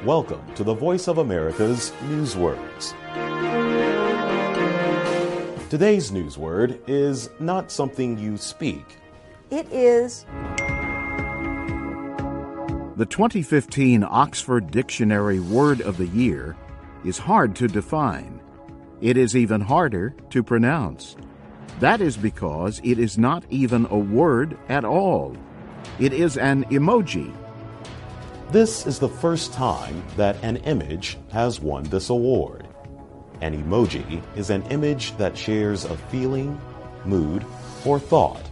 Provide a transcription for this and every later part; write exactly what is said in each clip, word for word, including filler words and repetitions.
Welcome to the Voice of America's Newswords. Today's newsword is not something you speak. It is. The twenty fifteen Oxford Dictionary Word of the Year is hard to define. It is even harder to pronounce. That is because it is not even a word at all. It is an emoji. This is the first time that an image has won this award. An emoji is an image that shares a feeling, mood, or thought.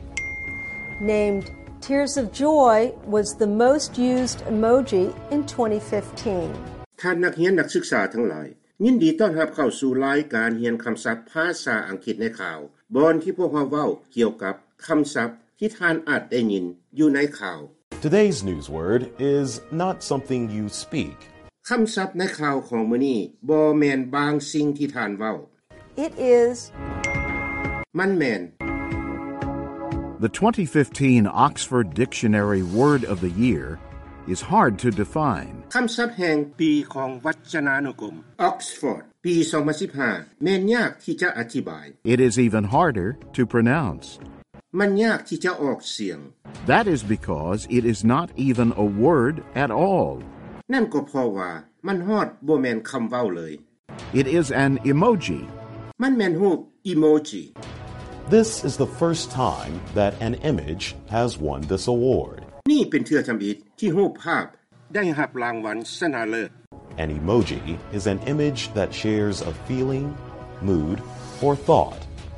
Named Tears of Joy was the most used emoji in twenty fifteen. ท่านนักเรียนนักศึกษาทั้งหลายยินดีต้อนรับเข้าสู่รายการเรียนคำศัพท์ภาษาอังกฤษในข่าวบอนที่พวกเราเว้าเกี่ยวกับคำศัพท์ที่ท่านอาจได้ยินอยู่ในข่าว Today's newsword is not something you speak. คำศัพท์ในข่าวของมื้อนี้บ่แม่นบางสิ่งที่ท่านเว้า It is. มันแม่น The twenty fifteen Oxford Dictionary Word of the Year is hard to define. คำศัพท์แห่งปีของวจนานุกรม Oxford ปีสองพันสิบห้าแม่นยากที่จะอธิบาย It is even harder to pronounce. มันยากที่จะออกเสียง That is because it is not even a word at all. นั่นก็เพราะว่ามันฮอดบ่แม่นคำเว้าเลย It is an emoji. มันแม่นรูป emoji. This is the first time that an image has won this award. นี่เป็นเทื่อทำอิฐที่รูปภาพได้รับรางวัลชนะเลิศ An emoji is an image that shares a feeling, mood, or thought.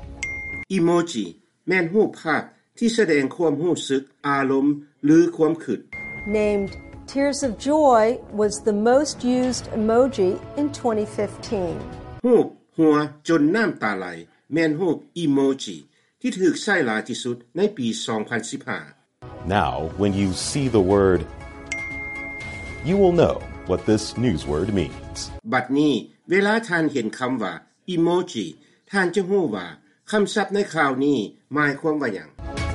emoji แม่นรูปภาพที่แสดงความรู้สึกอารมณ์หรือความคิด Named Tears of Joy was the most used emoji in twenty fifteen. รูปหัวจนน้ำตาไหลแม่นรูป emoji ที่ถูกใช้หลายที่สุดในปีสองพันสิบห้า Now, when you see the word, you will know what this newsword means. บัดนี้เวลาท่านเห็นคำว่า emoji ท่านจะรู้ว่าคำศัพท์ในข่าวนี้หมายความว่าหยัง